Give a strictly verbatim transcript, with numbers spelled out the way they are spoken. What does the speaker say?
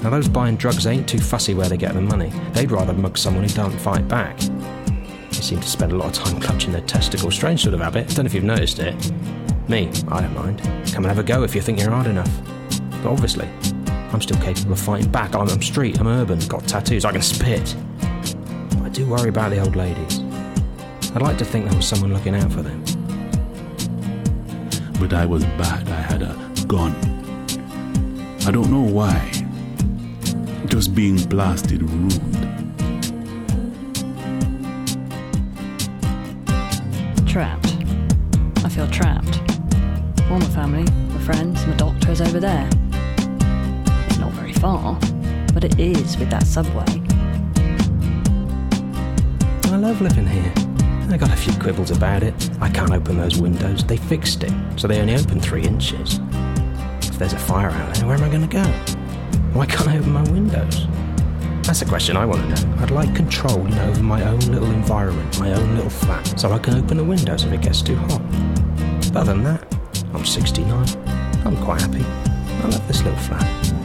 Now those buying drugs ain't too fussy where they get the money. They'd rather mug someone who don't fight back. They seem to spend a lot of time clutching their testicles. Strange sort of habit. Don't know if you've noticed it. Me, I don't mind. Come and have a go if you think you're hard enough. But obviously, I'm still capable of fighting back. I'm, I'm street, I'm urban, got tattoos, I can spit. But I do worry about the old ladies. I'd like to think there was someone looking out for them. But I was bad. I had a gun. I don't know why. Just being blasted rude. Trapped. I feel trapped. All my family, my friends, my doctor is over there. It's not very far, but it is with that subway. I love living here. I got a few quibbles about it. I can't open those windows. They fixed it, so they only open three inches. If there's a fire out there, where am I going to go? Why can't I open my windows? That's a question I want to know. I'd like control, you know, over my own little environment, my own little flat, so I can open the windows if it gets too hot. But other than that, I'm sixty-nine. I'm quite happy. I love this little flat.